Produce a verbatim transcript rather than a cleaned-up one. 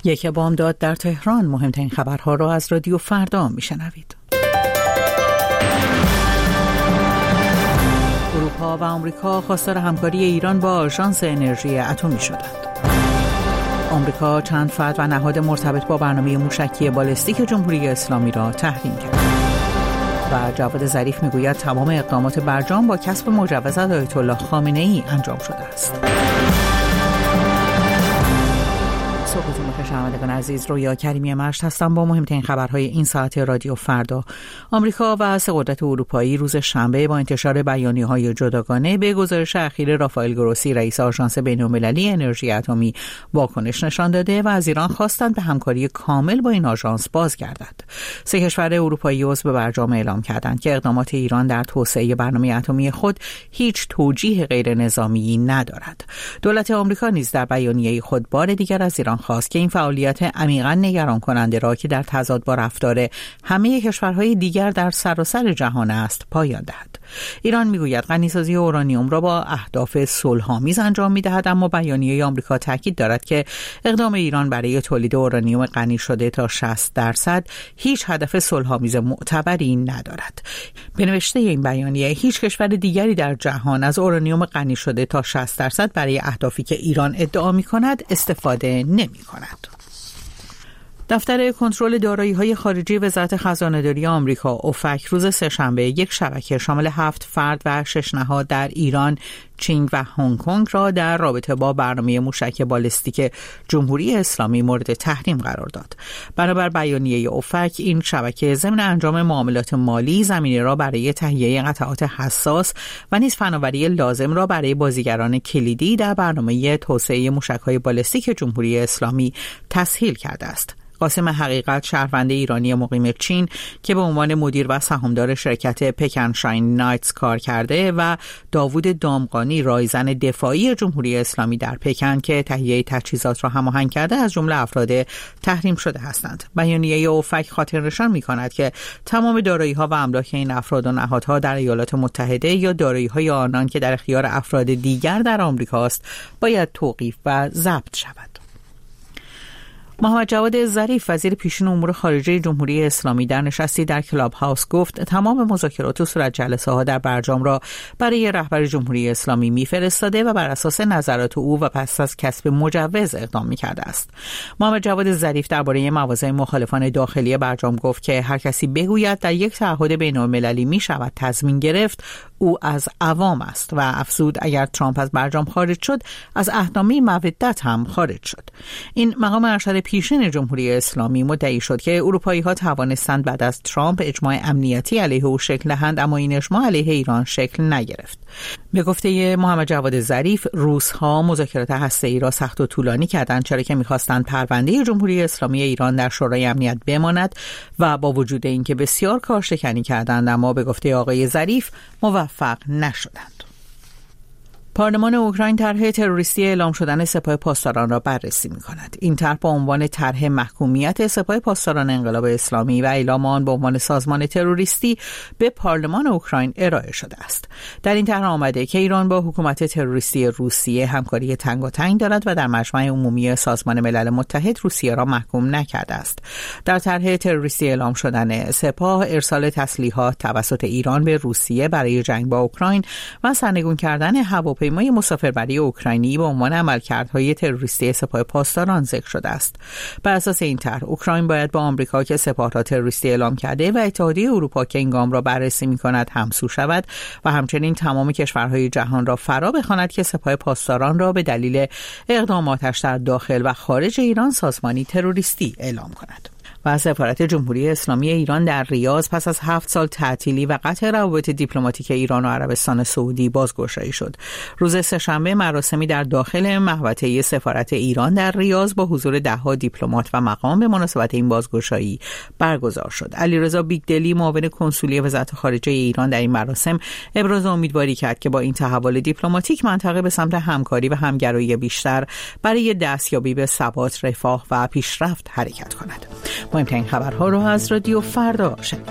یک بامداد در تهران. مهمترین خبرها را از رادیو فردا میشنوید. اروپا و آمریکا خواستار همکاری ایران با آژانس انرژی اتمی شدند. آمریکا چند فرد و نهاد مرتبط با برنامه موشکی بالستیک جمهوری اسلامی را تحریم کرد. و جواد ظریف میگوید تمام اقدامات برجام با کسب مجوز از آیت الله خامنه‌ای انجام شده است. صبحتون بخیر شنوندگان عزیز، رویا کریمی مشت هستم با مهمترین خبرهای این ساعت رادیو فردا. آمریکا و سه قدرت اروپایی روز شنبه با انتشار بیانیه‌های جداگانه به گزارش اخیر رافائل گروسی رئیس آژانس بین‌المللی انرژی اتمی واکنش نشان داده و از ایران خواستند به همکاری کامل با این آژانس بازگردد. سه کشور اروپایی عضو برجام اعلام کردند که اقدامات ایران در توسعه برنامه اتمی خود هیچ توجیه غیر نظامی ندارد. دولت آمریکا نیز در بیانیه خود بار دیگر از ایران خواست که این فعالیت عمیقاً نگران کننده را که در تضاد با رفتار همه کشورهای دیگر در سراسر جهان است پایان دهد. ایران میگوید غنیسازی اورانیوم را با اهداف صلح‌آمیز انجام می‌دهد، اما بیانیه آمریکا تاکید دارد که اقدام ایران برای تولید اورانیوم غنی شده تا شصت درصد هیچ هدف صلح‌آمیز معتبری ندارد. به نوشته این بیانیه هیچ کشور دیگری در جهان از اورانیوم غنی شده تا شصت درصد برای اهدافی که ایران ادعا می‌کند استفاده نمی‌کند. دفتر کنترل دارایی‌های خارجی وزارت خزانه‌داری آمریکا اوفک روز سه‌شنبه یک شبکه شامل هفت فرد و شش نهاد در ایران، چین و هنگ کنگ را در رابطه با برنامه موشک بالستیک جمهوری اسلامی مورد تحریم قرار داد. بنابر بیانیه اوفک این شبکه ضمن انجام معاملات مالی زمینه را برای تهیه قطعات حساس و نیز فناوری لازم را برای بازیگران کلیدی در برنامه توسعه موشک‌های بالستیک جمهوری اسلامی تسهیل کرده است. قاسم حقیقت شهروند ایرانی مقیم چین که به عنوان مدیر و سهامدار شرکت پکن شاین نایتس کار کرده و داوود دامغانی رایزن دفاعی جمهوری اسلامی در پکن که تهیه تجهیزات را هماهنگ کرده از جمله افراد تحریم شده هستند. بیانیه اوفک خاطرنشان می‌کند که تمام دارایی‌ها و املاک این افراد و نهادها در ایالات متحده یا دارایی‌های آنان که در اختیار افراد دیگر در آمریکاست باید توقیف و ضبط شود. محمد جواد ظریف وزیر پیشین امور خارجه جمهوری اسلامی در نشستی در کلاب هاوس گفت تمام مذاکرات و صورت جلسه ها در برجام را برای رهبر جمهوری اسلامی میفرستاده و بر اساس نظرات او و پس از کسب مجوز اقدام میکرده است. محمد جواد ظریف درباره مواضع مخالفان داخلی برجام گفت که هر کسی بگوید در یک تعهد بین‌المللی میشود تضمین گرفت، او از عوام است و افزود اگر ترامپ از برجام خارج شد از عهدنامه مودت هم خارج شد. این مقام ارشد پیشین جمهوری اسلامی مدعی شد که اروپایی‌ها توانستند بعد از ترامپ اجماع امنیتی علیه او شکل دهند، اما این اجماع علیه ایران شکل نگرفت. به گفته محمد جواد ظریف روس‌ها مذاکرات هسته‌ای را سخت و طولانی کردند چرا که می‌خواستند پرونده جمهوری اسلامی ایران در شورای امنیت بماند و با وجود اینکه بسیار کارشکنی کردند اما به گفته آقای ظریف موفق نشدند. پارلمان اوکراین طرح تروریستی اعلام شدن سپاه پاسداران را بررسی می‌کند. این طرح با عنوان طرح محکومیت سپاه پاسداران انقلاب اسلامی و اعلام آن به عنوان سازمان تروریستی به پارلمان اوکراین ارائه شده است. در این طرح آمده که ایران با حکومت تروریستی روسیه همکاری تنگاتنگ دارد و در مجمع عمومی سازمان ملل متحد روسیه را محکوم نکرده است. در طرح تروریستی اعلام شدن سپاه ارسال تسلیحات توسط ایران به روسیه برای جنگ با اوکراین و سرنگون کردن هوا پیمای مسافربری اوکراینی به عنوان عملکردهای تروریستی سپاه پاسداران ذکر شده است. بر اساس این طرح اوکراین باید با آمریکا که سپاه را تروریستی اعلام کرده و اتحادیه اروپا که این گام را بررسی می‌کند همسو شود و همچنین تمام کشورهای جهان را فرا بخواند که سپاه پاسداران را به دلیل اقداماتش در داخل و خارج ایران سازمانی تروریستی اعلام کند. و سفارت جمهوری اسلامی ایران در ریاض پس از هفت سال تعطیلی و قطع روابط دیپلماتیک ایران و عربستان سعودی بازگشایی شد. روز سه‌شنبه مراسمی در داخل محوطه سفارت ایران در ریاض با حضور ده‌ها دیپلمات و مقام به مناسبت این بازگشایی برگزار شد. علیرضا بیگدلی معاون کنسولی وزارت خارجه ایران در این مراسم ابراز امیدواری کرد که با این تحول دیپلماتیک منطقه به سمت همکاری و همگرایی بیشتر برای دستیابی به ثبات، رفاه و پیشرفت حرکت کند. مهمترین خبرها رو از رادیو فردا شنید.